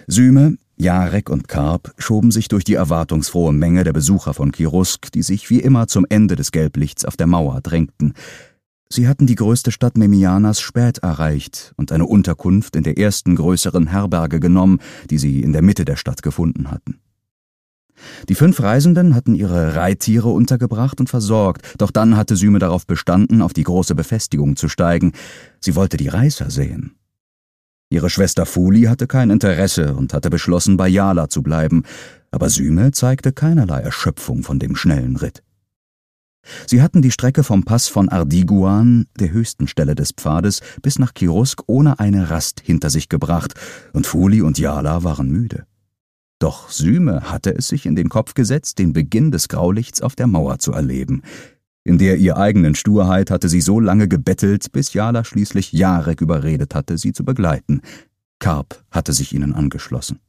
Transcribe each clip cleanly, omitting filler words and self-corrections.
Syme, Jarek und Karp schoben sich durch die erwartungsfrohe Menge der Besucher von Kirusk, die sich wie immer zum Ende des Gelblichts auf der Mauer drängten. Sie hatten die größte Stadt Memianas spät erreicht und eine Unterkunft in der ersten größeren Herberge genommen, die sie in der Mitte der Stadt gefunden hatten. Die 5 Reisenden hatten ihre Reittiere untergebracht und versorgt, doch dann hatte Syme darauf bestanden, auf die große Befestigung zu steigen. Sie wollte die Reißer sehen. Ihre Schwester Fuli hatte kein Interesse und hatte beschlossen, bei Jala zu bleiben, aber Syme zeigte keinerlei Erschöpfung von dem schnellen Ritt. Sie hatten die Strecke vom Pass von Ardiguan, der höchsten Stelle des Pfades, bis nach Kirusk ohne eine Rast hinter sich gebracht, und Fuli und Jala waren müde. Doch Syme hatte es sich in den Kopf gesetzt, den Beginn des Graulichts auf der Mauer zu erleben. In der ihr eigenen Sturheit hatte sie so lange gebettelt, bis Jala schließlich Jarek überredet hatte, sie zu begleiten. Karp hatte sich ihnen angeschlossen.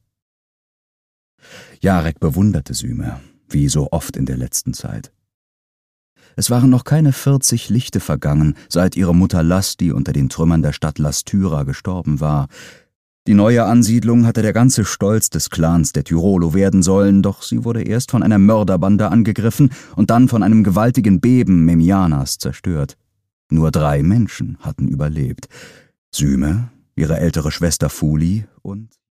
Jarek bewunderte Syme, wie so oft in der letzten Zeit. Es waren noch keine 40 Lichte vergangen, seit ihre Mutter Lasti unter den Trümmern der Stadt Lastyra gestorben war. Die neue Ansiedlung hatte der ganze Stolz des Clans der Tyrolo werden sollen, doch sie wurde erst von einer Mörderbande angegriffen und dann von einem gewaltigen Beben Memianas zerstört. Nur 3 Menschen hatten überlebt: Syme, ihre ältere Schwester Fuli und